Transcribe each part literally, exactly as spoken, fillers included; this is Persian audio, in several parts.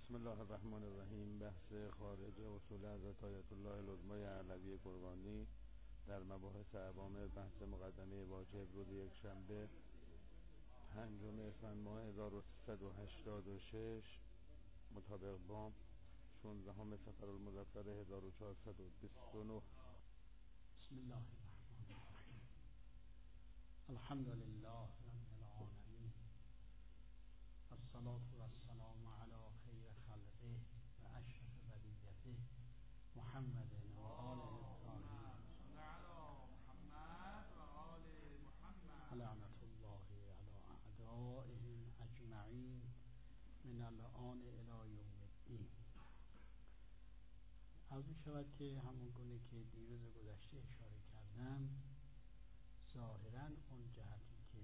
بسم الله الرحمن الرحیم. بحث خارج اصول حضرت آیت الله العظمی علوی قربانی در مباحث عوام بحث مقدمه واجب روز یک شنبه پنجم اسفند ماه هزار و سیصد و هشتاد و شش مطابق با شانزدهم صفر المظفر هزار و چهارصد و بیست و نه. بسم الله الرحمن الرحیم. الحمد لله رب العالمین، الصلاة والسلام على خیر خلقه و اشرف بریته محمد و آله الطاهرین لعنت الله علی اعدائهم اجمعین من الآن الی یوم الدین. عرض می شود که همون گونه که دیروز گذشته اشاره کردم، ظاهرا اون جهتی که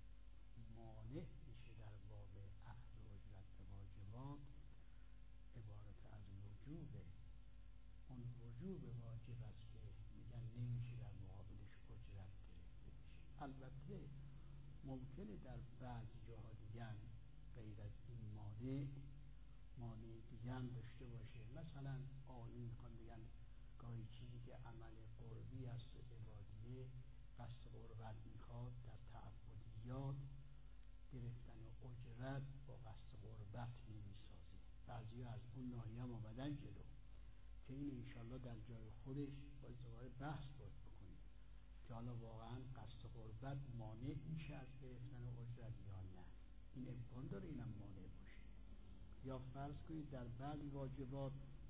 مانع میشه در باب اخذ اجرت به واجبات عبارت از وجوبه. اون وجوب واجب است که میگن نمیشه در مقابلش اجرت گرفته میشه. البته ممکنه در بعضی جاها دیگر غیر از این مانع مانع دیگه هم داشته باشه. مثلا آیین میخوان بگن گاهی چیزی که عمل قربی است و عبادیه قصد قربت میخواد، در تعبدیات گرفتن اجرت با قصد قربت نمیسازه. بعضی از اون ناحیه هم آمدن جلو که این انشالله در جای خودش باید دوباره بحث باید بکنیم که حالا واقعا قصد قربت مانع میشه از گرفتن اجرت یا نه. این امکان داره اینم مانع باشه. یا فرض کنید در بعضی واجبات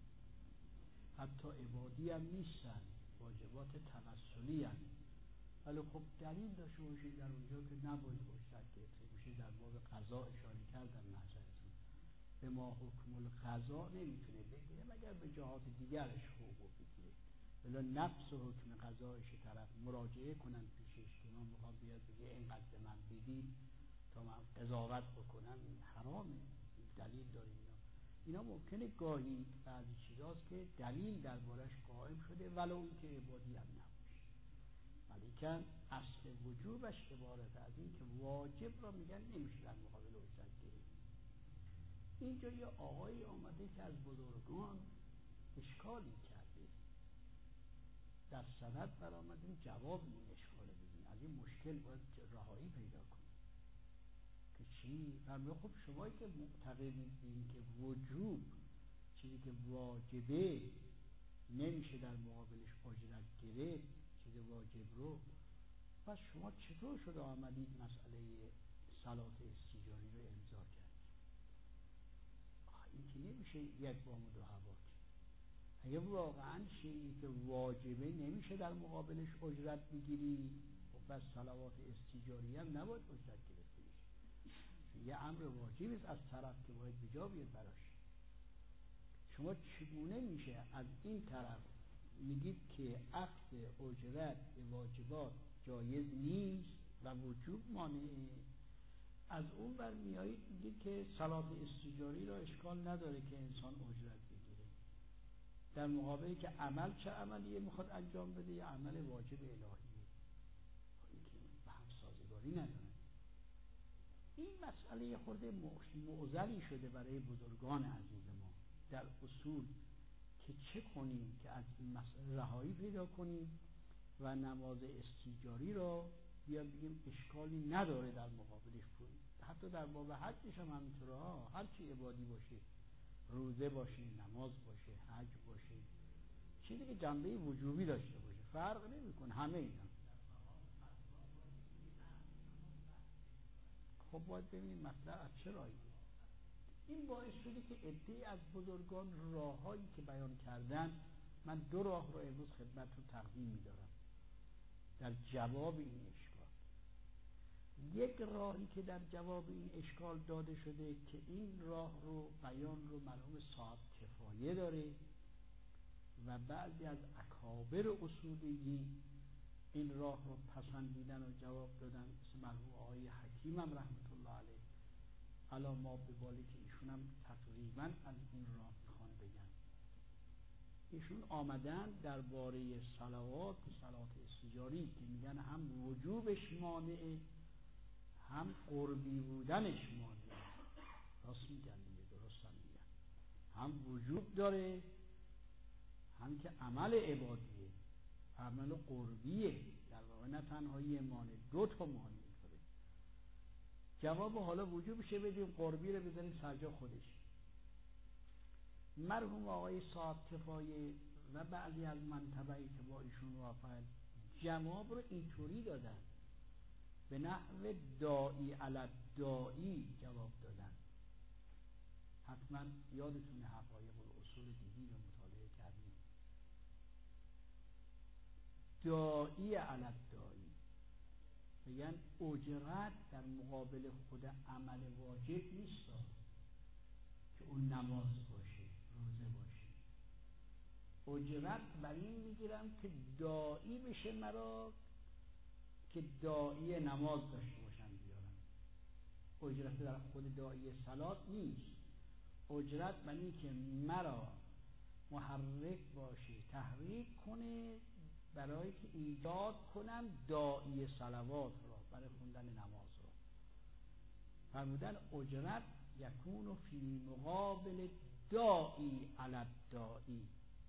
حتی عبادی هم نیستن، واجبات توسلی هم، ولی خب دلیل داشته باشید در اونجا که نباید اجرت گرفته میشه. در باب قضا اشاره کردم نظرتون به ما حکم القضا نمیتونه بگیره مگر به جهات دیگرش حقوق بگیره. ولی نفس و حکم قضایش طرف مراجعه کنن پیشش که من میخوام بیاد بگه اینقدر من بدید تا من قضاوت بکنم، حرامه. دلیل داره اینا اینا ممکنه گاهی بعضی چیزاست که دلیل دربارش قائم شده ولو اون که عبادی هم نباشه، ولیکن اصل وجوبش عبارت از این که واجب را میگن نمیشه در مقابل اجرت گرفت. اینجا یه آقایی آمده که از بزرگان اشکالی کرده، در سند برآمدیم جواب این اشکال بدیم، از این مشکل باید رهایی پیدا کنیم که چی؟ فرمود خب شمایی که معتقدید این که وجوب چیزی که واجبه نمیشه در مقابلش اجرت گرفت، چیز واجب رو، پس شما چطور شده آمدید مسئله صلات استیجاری رو امضا کردید؟ این که نمیشه یک بام و دو هوا. اگه واقعا شیئی که واجبه نمیشه در مقابلش اجرت بگیری، خب بس صلوات استیجاری هم نباید اجرت گرفته بشه. یه امر واجبی است از طرف که باید بجا بیاد براش. شما چگونه میشه از این طرف میگید که اخذ اجرت به واجبات جایز نیست و وجوب مانعه، از اون بر میایید میگید که صلات استیجاری را اشکال نداره که انسان اجرت بگیره، در مقابلی که عمل چه عملیه میخواد انجام بده، یه عمل واجب الهیه، این که به هم سازگاری نداره. این مسئله خورده معضلی شده برای بزرگان عزیز ما در اصول که چه کنیم که از این مسئله رهایی پیدا کنیم و نماز استیجاری را بیا بگیم اشکالی نداره در مقابلش پول. حتی در باب حجش هم همینطوره ها، هر چی عبادی باشه، روزه باشه، نماز باشه، حج باشه، چیزی که جنبه وجوبی داشته باشه فرق نمیکنه، همه اینا. خب باید ببینیم مطلب از چه راهی. این باعث شده که عده‌ای از بزرگان راههایی که بیان کردن، من دو راه رو امروز خدمتتون تقدیم می‌دارم در جواب این اشکال. یک راهی که در جواب این اشکال داده شده که این راه رو بیان رو مرحوم صاحب کفایه داره و بعضی از اکابر اصولیین این راه رو پسندیدن و جواب دادن، مثل مرحوم آقای حکیم هم رحمت الله علیه. حالا ما به بالی که ایشون هم تقریبا از این راه میخوان بگن. ایشون آمدن درباره صلوات و صلات استیجاری که میگن هم وجوبش مانعه هم قربی بودنش مانعه. راست میگن دیگه، درست هم میگن. هم وجوب داره، هم که عمل عبادیه، عمل قربیه، در واقع نه تنها یه مانع، دو تا مانع داره. جواب حالا وجوبشه بدیم، قربی رو بذاریم سرجا خودش. مرحوم آقای صاحب کفایه و بعضی از منطبعی که با ایشون وافقن جواب رو اینطوری دادن، به نحو دائی علی دائی جواب دادن. حتما یادتون حقایق الاصول دیدی رو مطالعه کردیم. دائی علی دائی میگن اجرت در مقابل خود عمل واجب نیست که اون نماز باشه، روزه باشه. اجرت بر این میگیرم که دائی بشه مرا، که دائی نماز داشته باشم بیارم. اجرت در خود دائی صلات نیست، اجرت بر این که مرا محرک باشه، تحریک کنه برای که ایجاد کنم دائی صلوات را، برای خوندن نماز را. فرمودن اجرت یکون فی مقابل دائی علی دائی،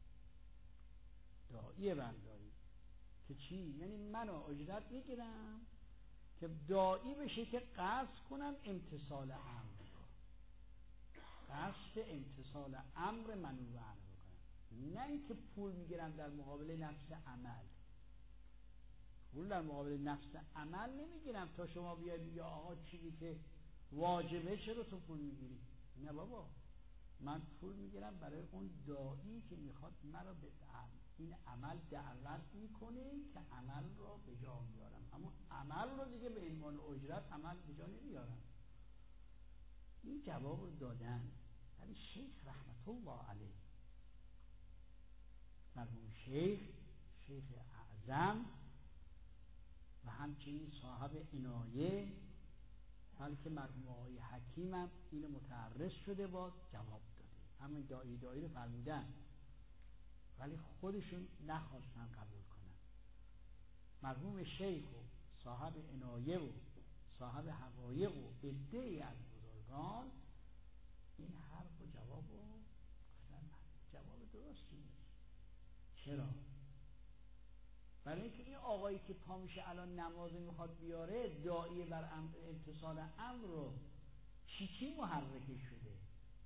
دائی برداری که چی؟ یعنی من اجرت میگیرم که دائی بشه که قصد کنم امتثال امر را، قصد امتثال امر منو و امر بکنم، نه اینکه پول میگیرم در مقابل نفس عمل. پول در مقابل نفس عمل نمیگیرم تا شما بیاید یا آقا چیزی که واجبه چرا تو پول میگیری؟ نه بابا، من پول میگیرم برای اون داعی که میخواد مرا به این عمل دعوت میکنه که عمل را به جا میارم، اما عمل رو دیگه به عنوان اجرت عمل به جا نمیارم. این جواب رو دادن. ولی شیخ رحمت الله علیه، مرحوم شیخ شیخ اعظم و همچنین صاحب عنایه، بلکه مرحوم آقای حکیم هم اینو متعرض شده با جواب داده، همین دائی دائی رو فرمودن ولی خودشون نخواستن قبول کنن. مرحوم شیخ و صاحب عنایه و صاحب حقایق و عده‌ای از بزرگان این حرف و جواب رو گفتن جواب درستی نیست. چرا؟ برای اینکه این آقایی که پا میشه الان نماز میخواد بیاره، داعی بر امتصال امر رو چی چی محرکه شده؟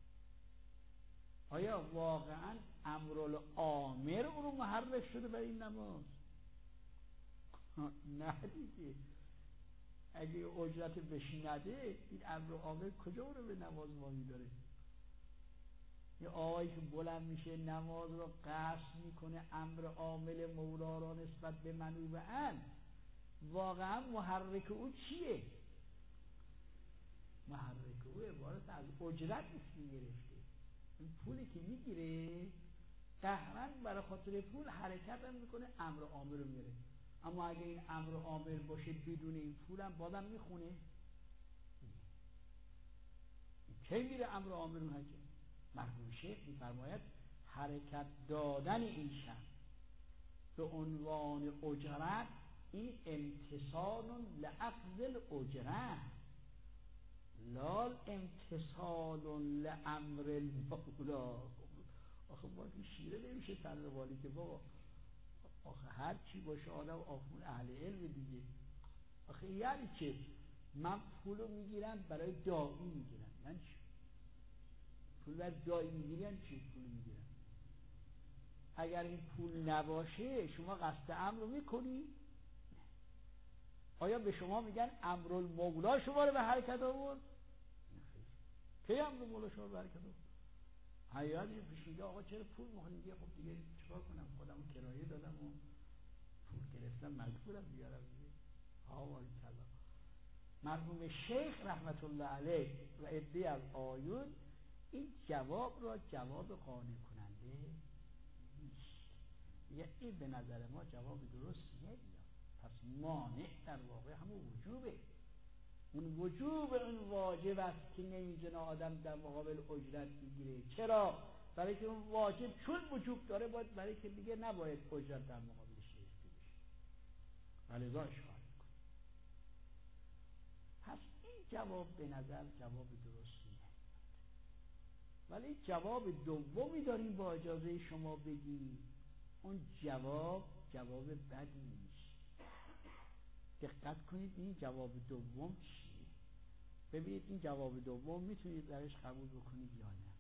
آیا واقعا امرالآمر او رو محرک شده برای این نماز؟ نه دیگه. اگه اجرت بهش نده این امرالآمر کجا او رو به نماز وامی داره؟ یه آقایی که بلند میشه نماز رو قصد میکنه امر عامل مولا را نسبت به منو و ان، واقعا محرک او چیه؟ محرک او عبارت از اجرت نیست گرفته. این پولی که میگیره قهرن برای خاطر پول حرکت هم میکنه، امر عامل رو میاره. اما اگه این امر عامل باشه بدون این پول هم بادم میخونه، کی میره امر عامل رو حکم؟ مرحوم شیخ میفرماید حرکت دادن این شخص به عنوان اجرت این امتصال لاخذ الاجرت لا امتصال لامر المولا. آخه با این شیره نمیشه تن والی که بابا آخه هر چی باشه آدم آخون اهل علم دیگه. آخه یعنی چه؟ من پولو میگیرم برای داعی میگیرم، یعنی چی؟ پول برای داعی میگیرم چی پول میگیرم؟ اگر این پول نباشه شما قصد امر رو میکنی؟ آیا به شما میگن امرالمولا شما رو به حرکت آورد؟ کی امرالمولا شما رو به حرکت آورد؟ حیاتی پیش میگه آقا چرا پول میخوای؟ میگه خب دیگه چیکار کنم، خودمو کرایه دادم و پول گرفتم مجبورم بیارم دیگه. آوای کلا. مرحوم شیخ رحمت الله علیه و عده‌ای از آیون این جواب را جواب قانع کننده نیست. میگه این به نظر ما جواب درست نمیاد. پس مانع در واقع همون وجوبه. اون وجوب اون واجب است که نمی‌تونه آدم در مقابل اجرت بگیره. چرا؟ برای که اون واجب چون وجوب داره باید، برای که دیگه نباید اجرت در مقابلش گرفته بشه. ولذا اشکال میکنه. پس این جواب به نظر جواب درستی نمیاد. ولی جواب دومی داریم با اجازه شما بگیم، اون جواب جواب بدی نیست. دقت کنید این جواب دوم چیه. ببینید این جواب دوم میتونید درش قبول بکنید یا نه.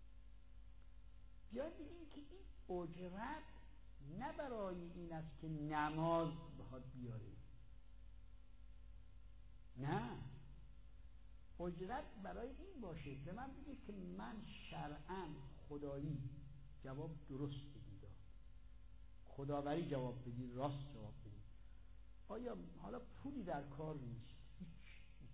بیاید ببینید که این اجرت نه برای این است که نماز بخواد بیاره، نه، اجرت برای این باشه به من بگید که من شرعاً خدایی جواب درست بدید، خداوری جواب بدید، راست جواب بدید. آیا حالا پولی در کار نیست، هیچ هیچ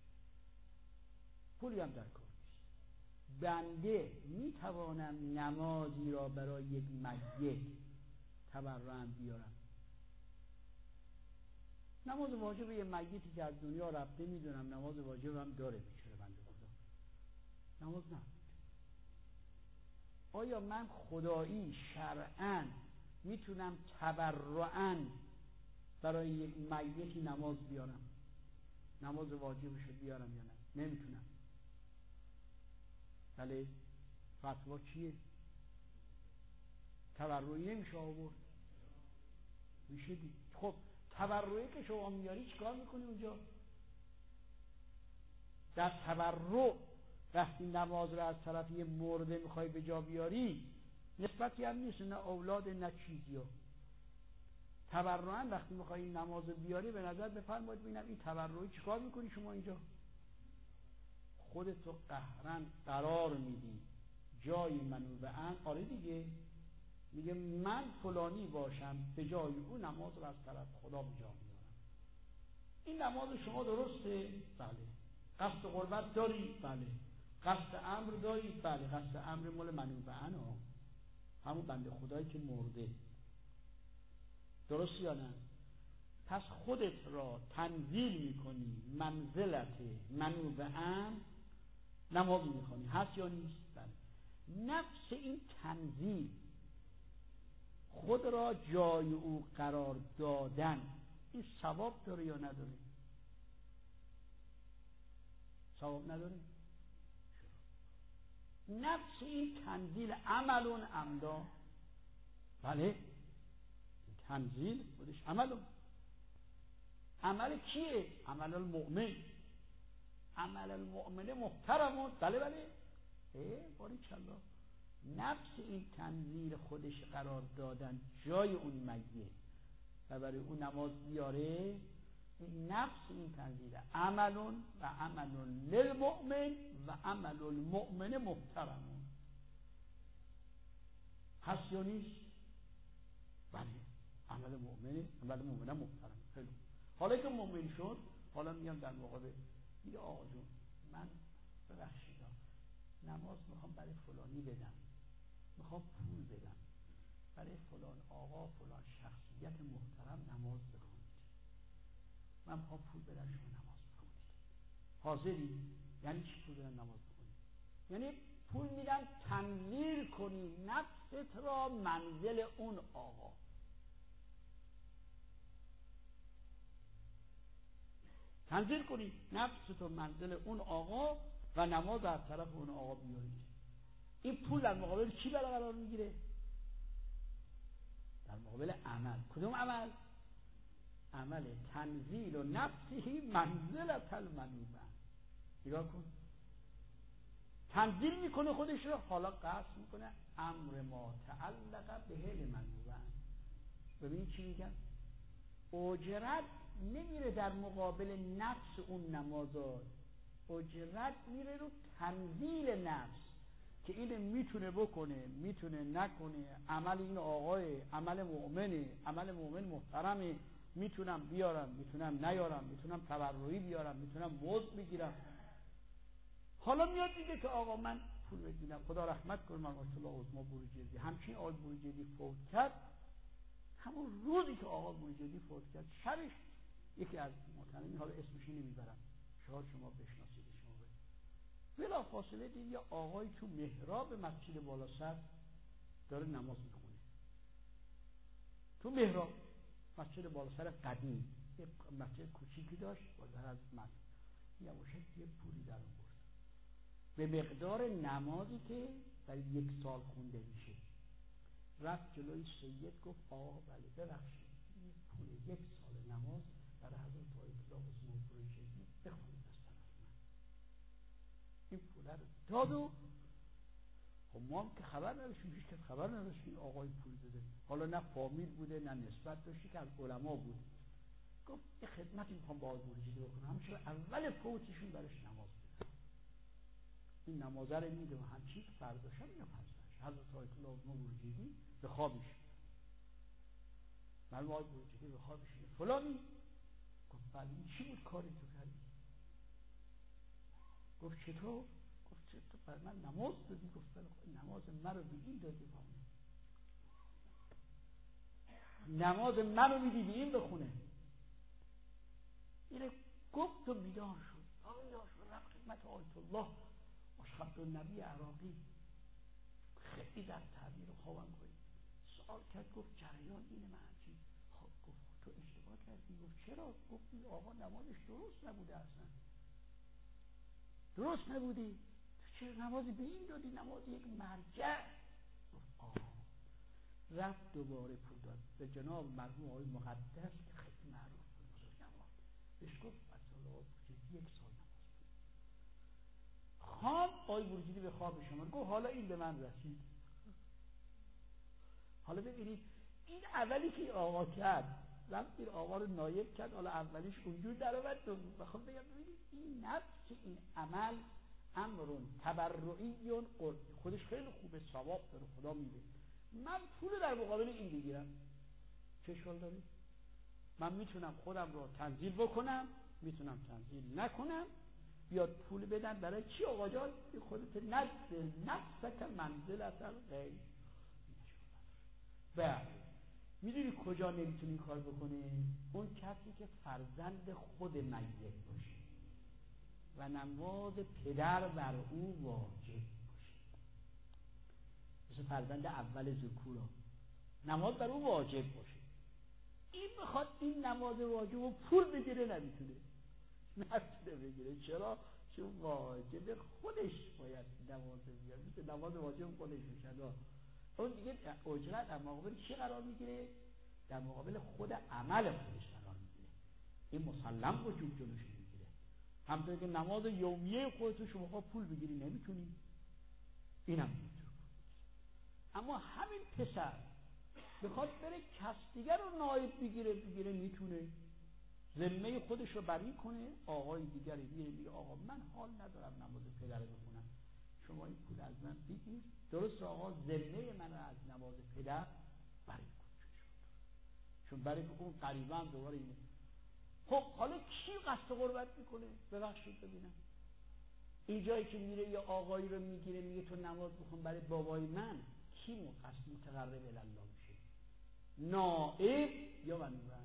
پولی هم در کار نیست، بنده میتوانم نمازی را برای یک میت تبرعاً بیارم؟ نماز واجب یه میتی که از دنیا رفته میدونم نماز واجب هم داره، بیچاره بنده خدا نماز نه. آیا من خدایی شرعاً میتونم تبرعاً برای یک میتی نماز بیارم، نماز واجبشو بیارم یا نه؟ نمیتونم. بله، فتوا چیه؟ تبرعی نمیشه آورد، میشه دید. خب تبرعی که شما میاری چیکار میکنی اونجا؟ در تبرع وقتی نماز رو از طرف یه مرده میخوای به جا بیاری نسبتی هم نیست، نه اولاد نه چیزی ها. تبرعاً وقتی میخوای این نماز رو بیاری به نظر بفرمایید ببینم این تبرعی چیکار میکنی شما اینجا؟ خودتو قهرن قرار میدی جای منو و ان. آره دیگه، میگه من فلانی باشم به جای او نماز رو از طرف خدا به جا بیارم. این نماز شما درسته؟ بله. قصد قربت داری؟ بله. قصد امر داری؟ بله. قصد امر مال منو و ان ها، همون بنده خدایی که مرده. درست یا نه؟ پس خودت را تنزیل میکنی منزلت منو و ان، نماز میخونی، هست یا نیست؟ بله. نفس این تنزیل خود را جای او قرار دادن این ثواب داره یا نداره؟ ثواب نداره؟ نفس این تنزیل عملون عمدا، بله، تنزیل خودش عملون. عمل کیه؟ عمل المؤمن. عمل المؤمن محترمون، بله بله. اه باری چلا. نفس این تنزیل خودش قرار دادن جای اون میت و برای اون نماز بیاره، این نفس این تنزیل عملون و عملون للمؤمن و عمل المؤمن محترمون. هست یا نیست؟ بله. عمل مؤمنه، عمل مؤمنه محترم. خیلی حالا که مؤمن شد، حالا میام در مقابل میگه آقا جون من ببخشید نماز میخوام برای فلانی بدم، میخوام پول بدم برای فلان آقا فلان شخصیت محترم نماز بخونید، من میخوام پول بدم شما نماز بخونید، حاضری؟ یعنی چی پول بدم نماز بخونید؟ یعنی پول میدم تنزیل کنی نفست را منزل اون آقا. تنزیل کنی نفست رو منزل اون آقا و نماز از طرف اون آقا بیارید. این پول در مقابل چی قرار میگیره؟ در مقابل عمل. کدوم عمل؟ عمل تنزیل و نفسی منزلت المنوبه. نگاه کن، تنزیل میکنه خودش رو، حالا قصد میکنه امر ما تعلق به هل منوبه. ببین چی میگن؟ اجرت نمیره در مقابل نفس اون نمازات، اجرت میره رو تنزیل نفس که این میتونه بکنه میتونه نکنه، عمل این آقای عمل مؤمنه، عمل مؤمن محترمه، میتونم بیارم میتونم نیارم، میتونم تبرعی بیارم میتونم مزد بگیرم. حالا میاد دیگه که آقا من پول بگیرم، خدا رحمت کنه من رسول الله عظما بروجردی، همچین آقای بروجردی فوت کرد، همون روزی که آقا بروجردی فوت کرد شبش یکی از محترمین، حالا اسمش نمیبرم شاید شما بشناسید، شما بلا فاصله دید یه آقای تو محراب مسجد بالا سر داره نماز میخونه، تو محراب مسجد بالا سر قدیم، یه مسجد کوچیکی داشت بالا از مسجد، یواشک یه پولی در آورد، به مقدار نمازی که در یک سال خونده میشه. رفت جلوی سید گفت آقا بله ببخشید این پول یک سال نماز برای حضرت آیت الله عثمان فروشیدی بخونید از طرف من. این پول رو داد و خب ما هم که خبر نداشتیم، هیچ کس خبر نداشتیم آقای پول داده. حالا نه فامیل بوده نه نسبت داشتی که از علما بود. گفت یه خدمتی میخوام با آقای بروجردی بکنم، همچون اول فوتشون برش نماز بده. این نمازه رو میده و همچین فرداشم یا پسش حضرت آیت الله عثمان بروجردی به خوابش من آقای بروجردی به خوابش فلانی گفت بله این چی بود کاری تو کردی؟ گفت چطور؟ گفت چطور بر من نماز دادی؟ گفت بله نماز من رو به این دادی بخونه، نماز من رو میدی به این بخونه. اینه گفت و بیدار شد بیدار شد رفت خدمت آیت الله اشهب‌النبی عراقی. خیلی در تعبیر خوابم کنید سوال کرد، گفت جریان اینه من همچین خب گفت تو اشتباه کردی. گفت چرا؟ گفت این آقا نمازش درست نبوده، اصلا درست نبودی، تو چرا نمازی به این دادی؟ نماز یک مرجع. گفت آه. رفت دوباره پول داد به جناب مرحوم آقای مقدس که خیلی معروف بود بزرگ نماز، بهش گفت مثلا یک سال نماز بود. خان آقای بروجردی به خواب شما گفت حالا این به من رسید. حالا ببینید این اولی که آقا کرد رفت این آقا رو نایب کرد، حالا اولیش اونجور در اومد. بخوام بگم ببینید این نفس این عمل امرون تبرعیون خودش خیلی خوبه، ثواب داره، خدا میده. من پول در مقابل این بگیرم چه اشکال داره؟ من میتونم خودم رو تنزیل بکنم، میتونم تنزیل نکنم، بیاد پول بدن برای چی آقا جان؟ خودت نزل نفسک منزلت الغیر. بله میدونی کجا نمیتونی این کار بکنه؟ اون کسی که فرزند خود میت باشه و نماز پدر بر او واجب باشه، مثل فرزند اول ذکورا نماز بر او واجب باشه. این بخواد این نماز واجب و پول بگیره نمیتونه نمیتونه بگیره. چرا؟ چون واجب خودش باید نماز بگیره، مثل نماز واجب خودش میشه. اون دیگه اجرت در مقابل چی قرار میگیره؟ در مقابل خود عمل خودش قرار میگیره. این مسلم وجوب جلوش میگیره. همونطور که نماز یومیه خودت شما پول بگیری نمیتونی، اینم نمیتونی. اما همین پسر بخواد بره کس دیگر رو نایب بگیره بگیره میتونه، ذمه خودش رو بری کنه. آقای دیگری میره میگه آقا من حال ندارم نماز پدر رو بخونم، شما این پول از من بگیر. درست آقا ذمه من از نماز پدر بری کن، چون برای که اون قریبا هم دوباره اینه. خب حالا کی قصد قربت میکنه؟ ببخشید ببینم این جایی که میره یا آقایی رو میگیره میگه تو نماز بخون برای بابای من، کی قصد متقرب الله میشه؟ نائب یا منوبن؟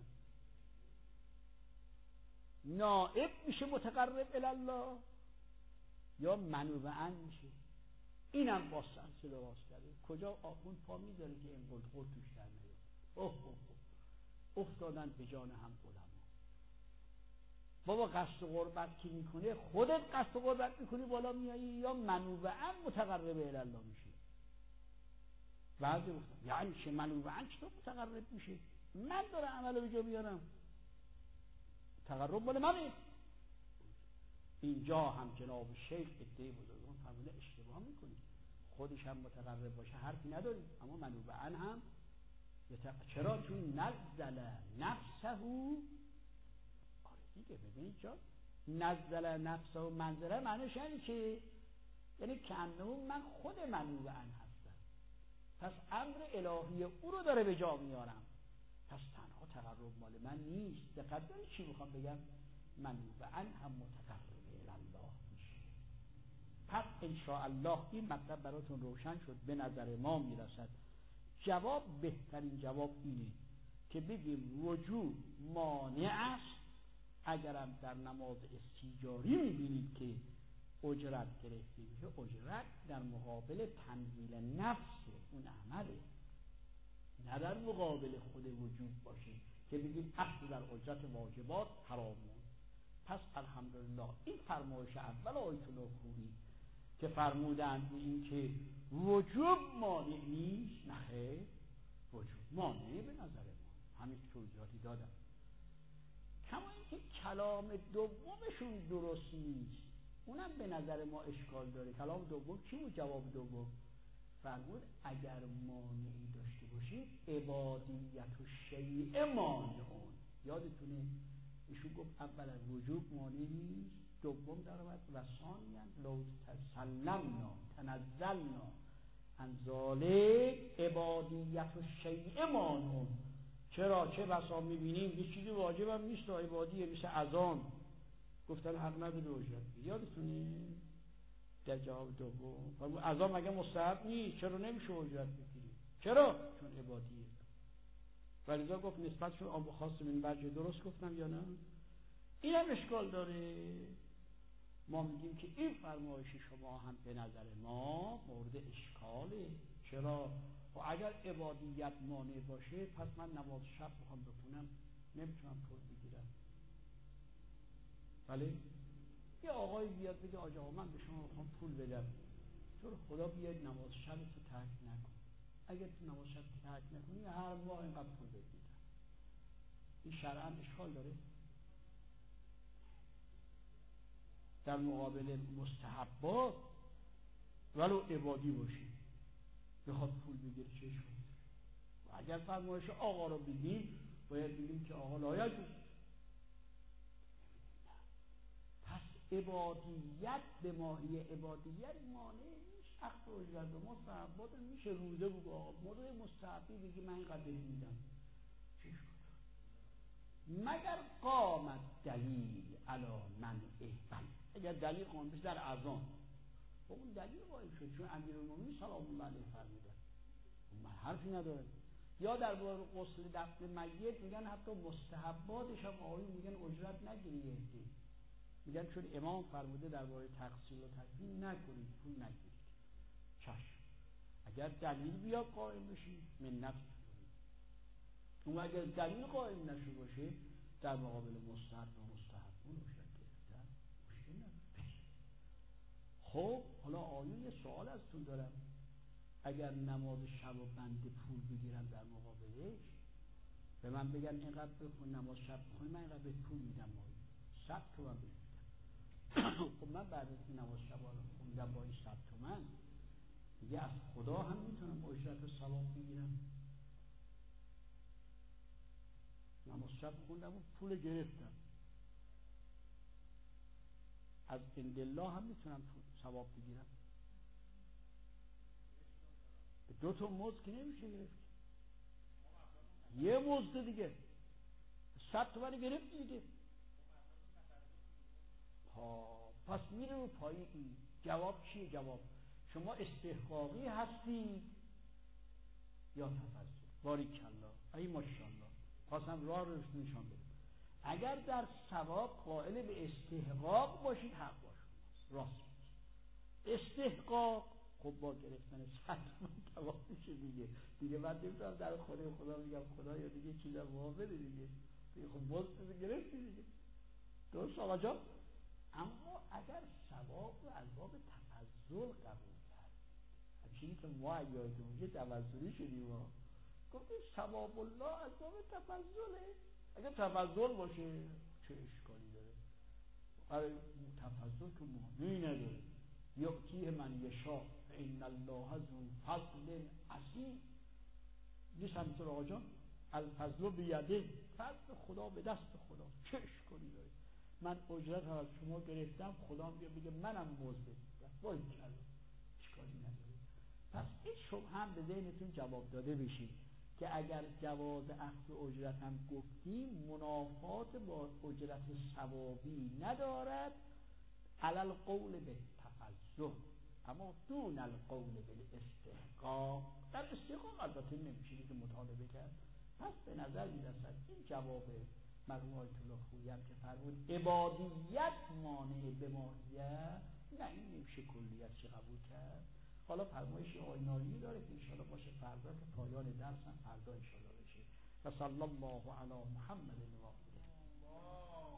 نائب میشه متقرب الله یا منوبن میشه؟ اینم با سلسله راست کرده. کجا آخوند پا میذاره که این قلت قلت توش در نیاد؟ اوه اوه اوه افتادن به جان هم علما. بابا قصد قربت کی میکنه؟ خودت قصد قربت میکنی بالا میایی یا منوبن متقرب الله میشه؟ بعضی گفتن یعنی چه منوبن چطور متقرب میشه؟ من دارم عملو به جا بیارم، تقرب مال منه. اینجا هم جناب شیخ ادعای بزرگان فرموده اشتباه میکنید، خودش هم متقرب باشه حرفی نداریم، اما منوبن هم یتق... چرا؟ چون نزل نفسه. آره دیگه ببینید جا نزل نفسه و منزله معنیش یعنی که یعنی که انه من خود منوبن هستم، پس امر الهی او رو داره به جا میارم، پس تنها تقرب مال من نیست. دقت کنید چی میخوام بگم؟ منوبن هم متقرب الله میشه. پس انشاءالله این مطلب براتون روشن شد، به نظر ما میرسد. جواب بهترین جواب اینه که بگیم وجوب مانع است. اگرم در نماز استیجاری میبینید که اجرت گرفته میشه، اجرت در مقابل تنزیل نفس اون عمله، نه در مقابل خود وجوب باشه که بگیم اصل در اجرت واجبات حرامون. پس الحمدلله این فرمایش اول آیت الله خوری که فرمودند این که وجوب مانع نیست. نه خیر، وجوب مانع به نظر ما، همین توضیحاتی دادم. کما اینکه کلام دومشون درست نیست، اونم به نظر ما اشکال داره. کلام دوم چی بود؟ جواب دوم فرمود اگر مانعی داشته باشید عبادیت و شیء مانعون. یادتونه ایشون گفت اولا وجوب مانع نیست، دوم در آمد و ثانیا لو تسلمنا تنزلنا عن ذلک عبادیت و شیء مانعون. چرا؟ چه بسا میبینیم یه چیزی واجب هم نیست، عبادیه، مثل اذان گفتن حق نداره اجرت. یادتونه در جواب دوم اذان مگه مستحب نیست؟ چرا نمیشه اجرت بگیری؟ چرا؟ چون عبادیه. ولذا گفت نسبتشون آب خاص من برجه. درست گفتم یا نه؟ این هم اشکال داره. ما میگیم که این فرمایش شما هم به نظر ما مورد اشکاله. چرا؟ و اگر عبادیت مانع باشه پس من نماز شب میخوام بخونم نمیتونم پول بگیرم. ولی یه آقای بیاد بگه آقا من به شما میخوام پول بدم، تو رو خدا بیاد نماز شب تو ترک نکن. اگر تو نماز شب تو ترک نکنی هر ماه اینقدر پول بگیرم. این شرعاً اشکال داره؟ در مقابل مستحبات ولو عبادی باشی بخواد پول بگیره چه شد؟ و اگر فرمایش آقا رو بگیم باید بگیم که آقا لایق بود. پس عبادیت به ماهی عبادیت مانع نیست. اخذ اجرت و مستحبات میشه. روزه بگو آقا موضوع مستحبی بگی من اینقدر میدم چه شد؟ مگر قامت دلیل علی منعه. اگر دلیل قائم بشه در اذان، اون دلیل قائم شد چون امیرالمومنین سلام الله علیه فرمودن، من حرفی نداره. یا در باره غسل دفن میت میگن حتی مستحباتش هم آقایون میگن اجرت نگیری، میگن چون امام فرموده در باره تغسیل و تکفین نکنید پول نگیرید. چشم، اگر دلیل بیاد قائم بشی منت کنید. اون اگر دلیل قائم نشه باشه در مقابل مستحب و مستحبون اجرت گرفتن مشکل نداره. خب حالا آیون یه سوال ازتون دارم، اگر نماز شب و بنده پول بگیرم در مقابلش، به من بگن اینقدر بخون نماز شب بخونی من اینقدر به پول میدم، صد تومن بگیرم. خب من بعد از نماز شب رو خوندم با این صد تومن دیگه از خدا هم میتونم اجرت و ثواب بگیرم. نماز شب خوندم و پول گرفتم، از اندالله هم میتونم ثواب بگیرم. به دو تا مزد که نمیشه گرفت، یه مزد دیگه صد تومن گرفت دیگه. ها پس میره رو پای این. جواب چیه؟ جواب شما استحقاقی هستید یا تفضل؟ باریکالله، ای ماشاءالله، خواستم راه رو نشان بدم. اگر در ثواب قائل به استحقاق باشید حق باشه، راست استحقاق. خب با گرفتن صد تومن تمام میشه دیگه. دیگه من نمیتونم در خونه خدا میگم خدا یا دیگه چیزا معامله دیگه دیگه خب مزد گرفتی دیگه. درست آقا جان؟ اما اگر ثواب رو از باب تفضل قبول کرد، همچنین که ما یادمون میگه توضلی شدیم ما گفتیم ثواب الله از باب تفضله. اگر تفضل باشه چه اشکالی داره؟ برای تفضل که معنی نداره. یعطیه من یشاء ان الله ذو فضل عظیم. نیست همینطور آقا جان؟ الفضل بیده، فضل خدا به دست خدا، چه اشکالی داره؟ من اجرت هم از شما گرفتم، خدا میگه بگه منم مزد دیدم، باید کرد، اشکالی نداره. پس این شبه هم به ذهنتون جواب داده بشید که اگر جواز اخذ اجرت هم گفتیم منافات با اجرت ثوابی ندارد علل قول به تفضل، اما دون القول به استحقاق. در استحقاق البته نمیشه که مطالبه کرد. پس به نظر میرسد این جواب مرحوم آیت الله خویی هم که فرمود عبادیت مانع به ماهیت، نه این نمیشه کلیت چه قبول کرد. حالا فرمایش آینایی داره که انشاءالله باشه فردا که پایان درس هم فردا انشاءالله بشه. و صلی الله علی محمد و آله.